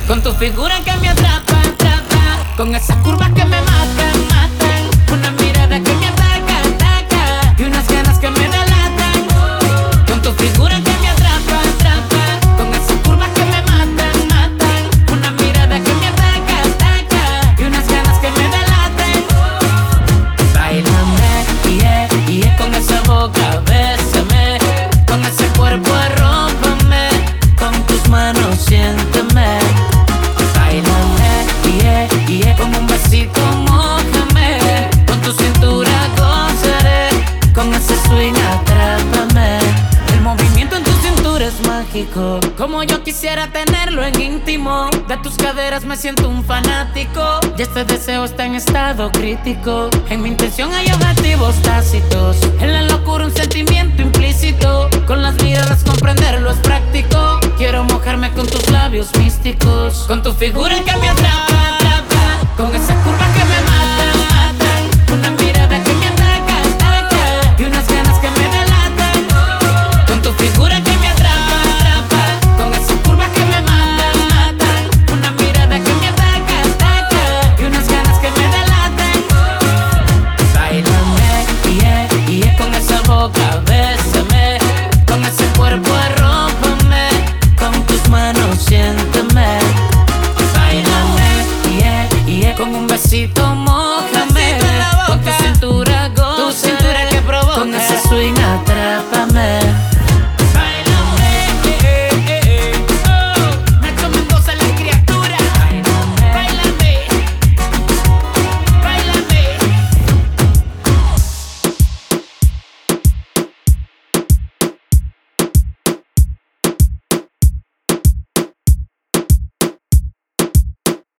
Con tu figura que me atrapa, atrapa. Con esas curvas que me matan, matan. Una mirada que me ataca, ataca. Y unas ganas que me delatan. Con tu figura que me atrapa, atrapa. Con esas curvas que me matan, matan. Una mirada que me ataca, ataca. Y unas ganas que me delatan. Báilame, yeah, yeah. Con esa boca, bésame. Con ese cuerpo, arrópame. Con tus manos, siénteme. Báilame, yeah, yeah. Con un besito, mójame. Con tu cintura, gozaré. Con ese swing, atrápame. El movimiento en tu cintura es mágico. Como yo quisiera tenerlo en íntimo. De tus caderas me siento un fanático. Y este deseo está en estado crítico. En mi intención hay objetivos tácitos. En la locura un sentimiento implícito. Con las miradas comprenderlo es práctico. Quiero mojarme con tus labios místicos. Con tu figura que